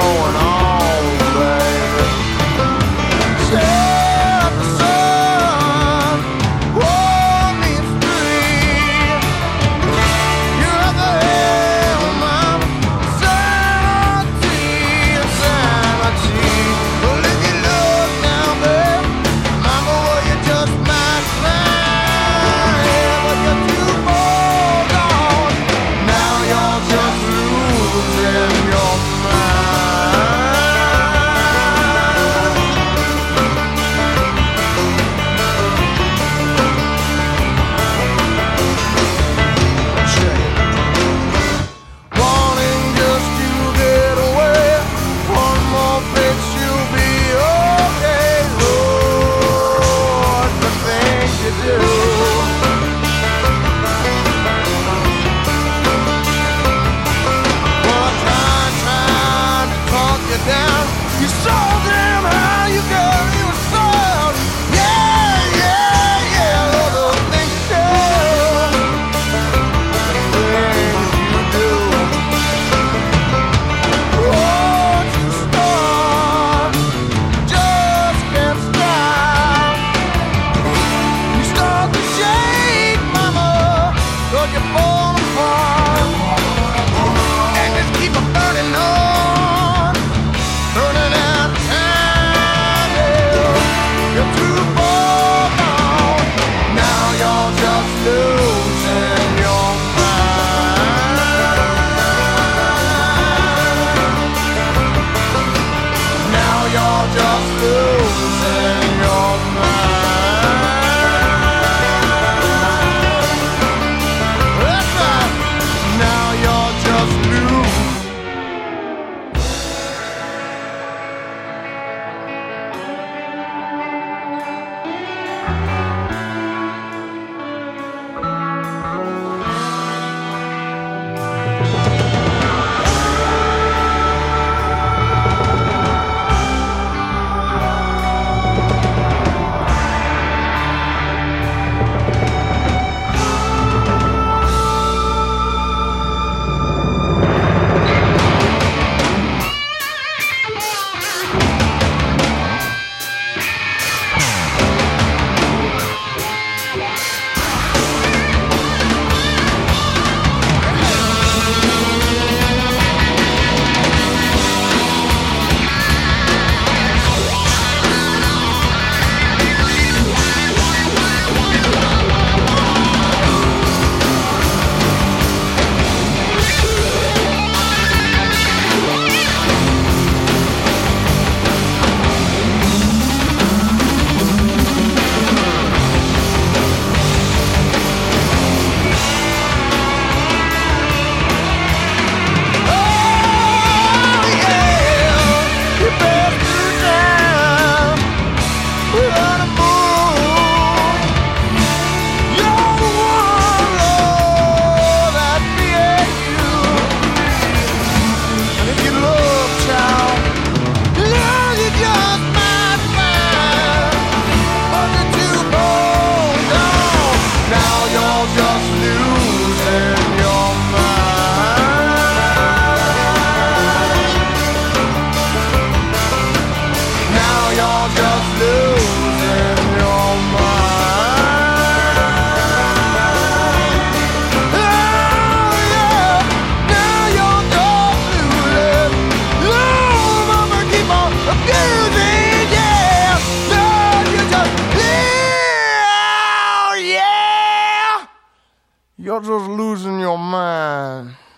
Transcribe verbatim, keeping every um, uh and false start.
going on, baby. Set the sun, warm me free. You're the helm of sanity, sanity. Well, if you look now, babe, mama, well, you just might fly. But you're too far gone. Now you're just losing your mind. Check it. Wanting just to get away. One more fix, you'll be okay. Lord, the things you do. Well, I tried, tried to talk you down. You saw damn how you go. You were sold. Yeah, yeah, yeah. All those things you do. Things you do. Won't you start? Just can't stop. You start to shake, mama, 'cause you're falling apart. And just keep a burning on, burning out time. Yeah. You're too far gone. Now you're just losing your mind. Now you're just losing your mind. That's right. Now you're just losing. Oh, yeah. You better do down without a moon. You're the one, Lord, that created you. And if you look, child, you know you just might find. But you're too far gone. Now you're just losing your mind. Now you're just losing your mind. Oh, yeah. Now you're just losing. Oh, mama, keep on abusing, yeah. No, you just, yeah, yeah. You're just losing your mind.